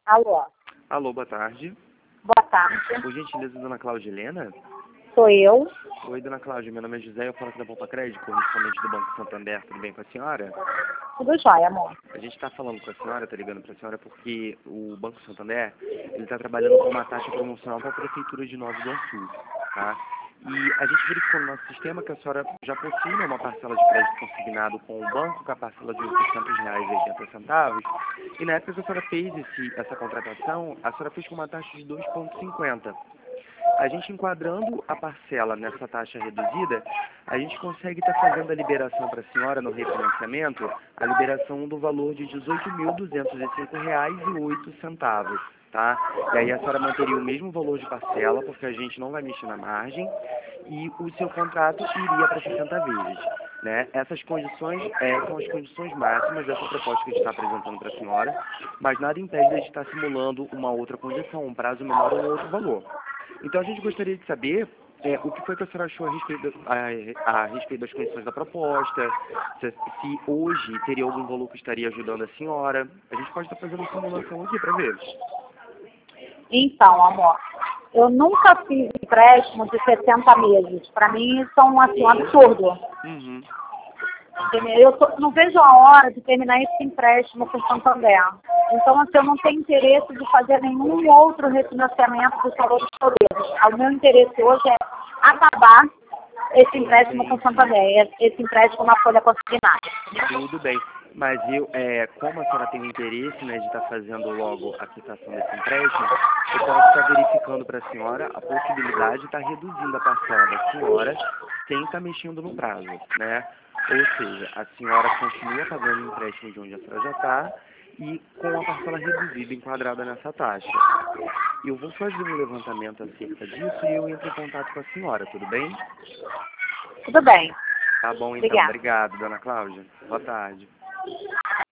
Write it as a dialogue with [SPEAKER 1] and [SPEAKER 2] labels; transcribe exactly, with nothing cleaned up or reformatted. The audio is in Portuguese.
[SPEAKER 1] Alô,
[SPEAKER 2] Alô, boa tarde.
[SPEAKER 1] boa tarde.
[SPEAKER 2] Por gentileza, dona Cláudia Helena?
[SPEAKER 1] Sou eu.
[SPEAKER 2] Oi, dona Cláudia, meu nome é José, eu falo aqui da Volta Crédito, correspondente do Banco Santander, tudo bem com a senhora?
[SPEAKER 1] Tudo jóia, amor.
[SPEAKER 2] A gente está falando com a senhora, tá ligando para a senhora, porque o Banco Santander, ele está trabalhando com uma taxa promocional para a Prefeitura de Nova Iguaçu, tá? E a gente verificou no nosso sistema que a senhora já possui, né, uma parcela de crédito consignado com o banco, com a parcela de oitocentos reais e oitenta centavos, e na época que a senhora fez esse, essa contratação, a senhora fez com uma taxa de dois vírgula cinquenta. A gente enquadrando a parcela nessa taxa reduzida, a gente consegue estar fazendo a liberação para a senhora no refinanciamento, a liberação do valor de dezoito mil duzentos e cinco reais e oito centavos, tá? E aí a senhora manteria o mesmo valor de parcela, porque a gente não vai mexer na margem, e o seu contrato iria para sessenta vezes, né? Essas condições é, são as condições máximas dessa proposta que a gente está apresentando para a senhora, mas nada impede de a gente estar simulando uma outra condição, um prazo menor ou um outro valor. Então a gente gostaria de saber é, o que foi que a senhora achou a respeito, a, a respeito das condições da proposta, se, se hoje teria algum valor que estaria ajudando a senhora. A gente pode estar fazendo uma simulação aqui para ver.
[SPEAKER 1] Então, amor, eu nunca fiz empréstimo de sessenta meses. Para mim, isso é um, assim, um absurdo.
[SPEAKER 2] Uhum.
[SPEAKER 1] Eu tô- não vejo a hora de terminar esse empréstimo com o Santander. Então, assim, eu não tenho interesse de fazer nenhum outro refinanciamento dos valores todos. O meu interesse hoje é acabar esse empréstimo com o Santander, esse empréstimo na folha consignada.
[SPEAKER 2] Tudo bem. Mas eu, é, como a senhora tem o interesse, né, de estar fazendo logo a quitação desse empréstimo, eu posso estar verificando para a senhora a possibilidade de estar reduzindo a parcela da senhora sem estar mexendo no prazo, né? Ou seja, a senhora continua pagando o empréstimo de onde a senhora já está e com a parcela reduzida enquadrada nessa taxa. Eu vou fazer um levantamento acerca disso e eu entro em contato com a senhora, tudo bem?
[SPEAKER 1] Tudo bem.
[SPEAKER 2] Tá bom, então.
[SPEAKER 1] Obrigada.
[SPEAKER 2] Obrigado, dona Cláudia. Boa tarde.